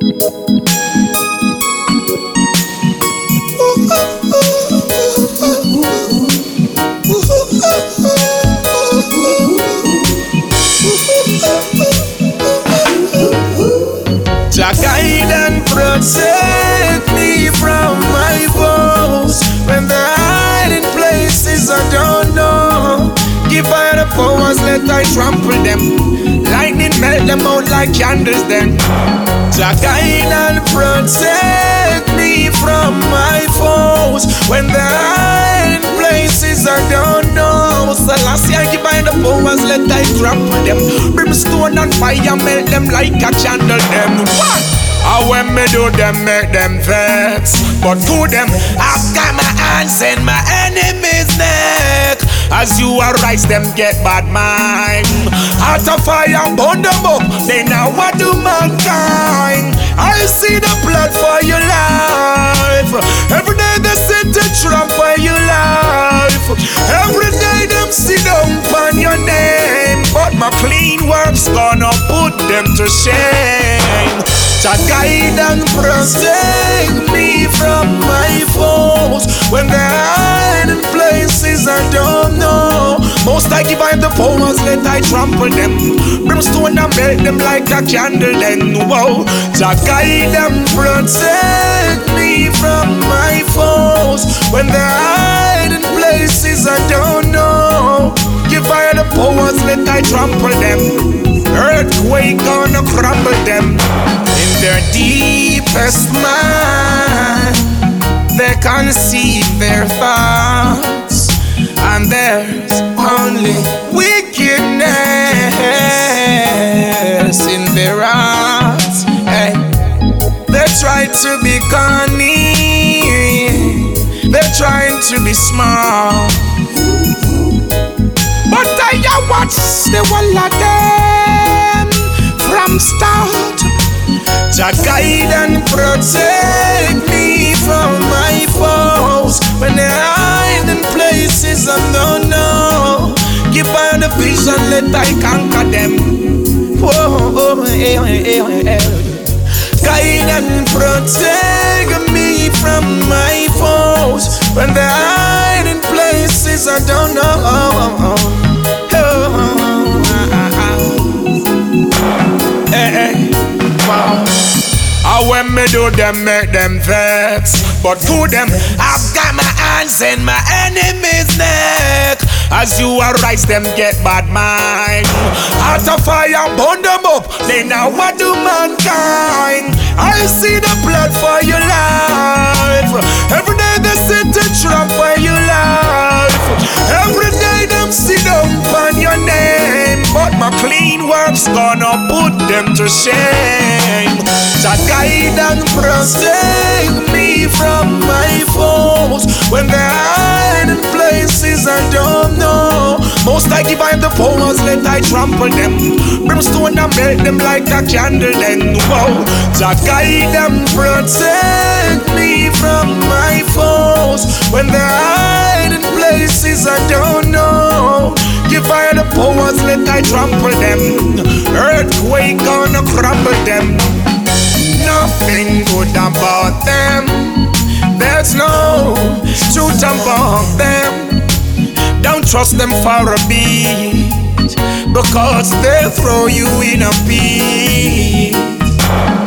Jah guide and protect me from my foes when they're hiding places I don't know. Give I the powers, let I trample them. Lightning melt them out like candles then. Jah guide and protect me from my foes when they're hiding places I don't know. Selassie, I give I the powers, let I trample them. Brimstone and fire melt them like a candle them. What? And when me do them, make them vex. But to them, I've got my hands in my enemy's neck. As you arise, them get bad mind. Out of fire, burn them up. They now what do mankind? I see the blood for your life. Every day they set a trap for your life. Every day them sit down on your name. But my clean works gonna put them to shame. Jah guide and protect me from my foes when they're hiding places I don't know. Most I give I the powers, let I trample them. Brimstone and melt them like a candle then. Whoa, Jah guide and protect me from my foes when they're hiding places I don't know. Give I the powers, let I trample them. Earthquake gonna crumble them. In their deepest mind, they conceive their thoughts, and there's only wickedness in their hearts. Hey, they try to be cunning, they're trying to be smart, but I watch the whole of them from start. Jah guide and protect me from my foes when they're hiding places I don't know. Give me the vision, let I conquer them. Whoa, guide and protect me from my foes when they're hiding places I don't know. Wow. And when me do them, make them vex. But to them, I've got my hands in my enemy's neck. As you arise, them get bad mind. Out of fire, burn them up. They now what do mankind? I see the blood for your life. Every day they set a trap for your life. Every day them sit down on your name. But my clean works gonna put them to shame. Jah guide and protect me from my foes when they're hiding places I don't know. Most I give I the powers, let I trample them. Brimstone and melt them like a candle then. Whoa, Jah guide and protect me from my foes when they're hiding places I don't know. Give I the powers, let I trample them. Earthquake gonna crumble them. Nothing good about them. There's no truth about them. Don't trust them for a beat, because they'll throw you in a pit.